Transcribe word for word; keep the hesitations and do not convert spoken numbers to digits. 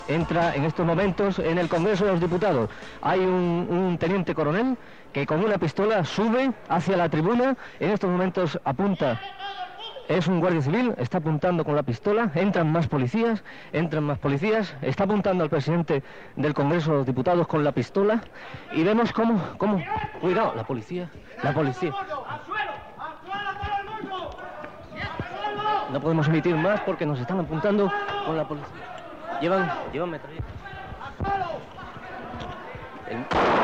Entra en estos momentos en el Congreso de los Diputados. Hay un, un teniente coronel que con una pistola sube hacia la tribuna. En estos momentos apunta. Es un guardia civil, está apuntando con la pistola. Entran más policías, entran más policías. Está apuntando al presidente del Congreso de los Diputados con la pistola. Y vemos cómo, cómo... Cuidado, la policía, la policía. No podemos emitir más porque nos están apuntando con la policía. Llevan, llevan metralletas. El...